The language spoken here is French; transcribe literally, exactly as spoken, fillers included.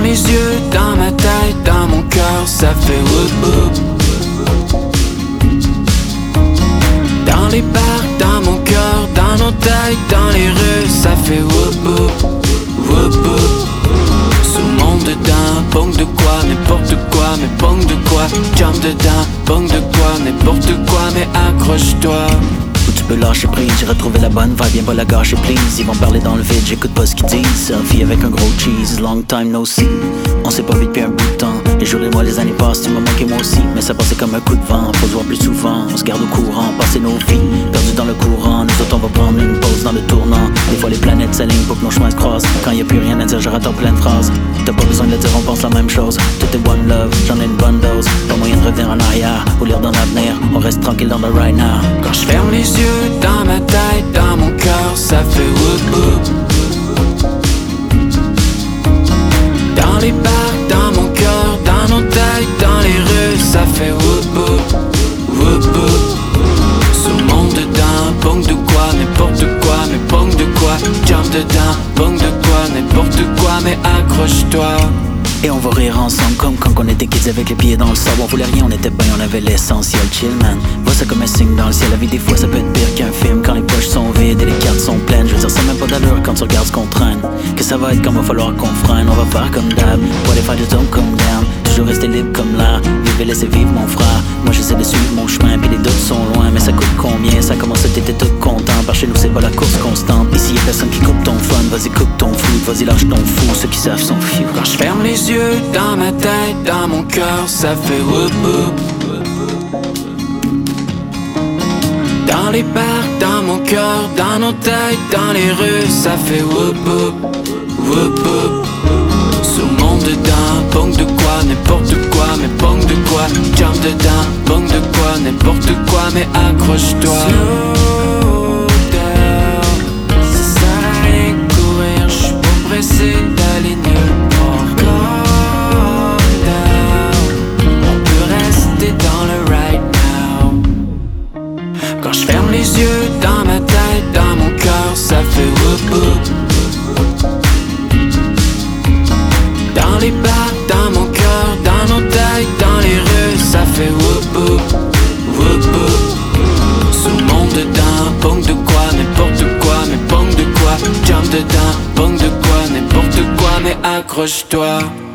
les yeux, dans ma tête, dans mon cœur, ça fait whoop whoop. Dans les parcs, dans mon cœur, dans nos têtes, dans les rues, ça fait whoop whoop, whoop whoop. Sous le monde dedans, bong de quoi, n'importe quoi, mais bong de quoi, jump dedans, bong de quoi, n'importe quoi, mais accroche-toi. Où tu peux lâcher prise, j'ai retrouvé la bonne vibe, viens pas la gâcher please. Ils vont parler dans le vide, j'écoute pas ce qu'ils disent. Selfie avec un gros cheese, long time no see. On s'est pas vu depuis un bout de temps. Les jours, les mois, les années passent, tu m'as manqué moi aussi. Mais ça passait comme un coup de vent, faut se voir plus souvent. On se garde au courant, passer nos vies, perdus dans le courant. Nous autres on va prendre une pause dans le tournant. Des fois les planètes s'alignent pour que nos chemins se croisent. Quand y a plus rien à dire, je ratte en pleine phrase. T'as pas besoin de le dire, on pense la même chose. Tout est one love, j'en ai une bonne dose. Pas moyen de revenir en arrière, ou lire dans l'avenir. On reste tranquille dans le right now. Quand je ferme les yeux, dans ma tête, dans mon cœur, ça fait whoop whoop. Dans les parcs, dans mon cœur, dans nos têtes, dans les rues, ça fait whoop whoop, whoop whoop. Sous le monde dedans, bong de quoi, n'importe quoi, mais bong de quoi, jump dedans, bong de quoi, n'importe quoi, mais accroche-toi. Et on va rire ensemble comme quand on était kids avec les pieds dans le sable. On voulait rien, on était bien, on avait l'essentiel. Chill man, vois ça comme un signe dans le ciel. La vie des fois ça peut être pire qu'un film. Quand les poches sont vides et les cartes sont pleines. Je veux dire ça même pas d'allure quand tu regardes ce qu'on traîne. Que ça va être comme va falloir qu'on freine. On va faire comme d'hab, pour aller faire des hommes comme down. Toujours rester libre comme l'air, vivre et laisser vivre mon frère. Moi j'essaie de suivre mon chemin, puis les doutes sont loin. Mais ça coûte combien? Ça commence, t'étais tout content. Par chez nous c'est pas la course constante. Ici y'a personne qui coupe ton fun. Vas-y coupe ton foot, vas-y lâche ton fou. Ceux qui savent sont few. Quand je ferme les yeux, dans ma tête, dans mon cœur, ça fait whoop whoop. Dans les parcs, dans mon cœur, dans nos têtes, dans les rues, ça fait whoop whoop, whoop whoop. Sous le monde dedans, bong de quoi, n'importe quoi, mais bong de quoi, jump dedans, bong de quoi, n'importe quoi, mais accroche-toi. Slow down, ça sert à rien de courir, j'suis pas pressé d'aller nulle part. Dans le right now. Quand je ferme les yeux, dans ma tête, dans mon cœur, ça fait whoop whoop. Dans les parcs, dans mon cœur, dans nos têtes, dans les rues, ça fait whoop whoop, whoop whoop. Sous le monde dedans, bong de quoi, n'importe quoi, mais bong de quoi, jump dedans, bong de quoi, n'importe quoi, mais accroche-toi.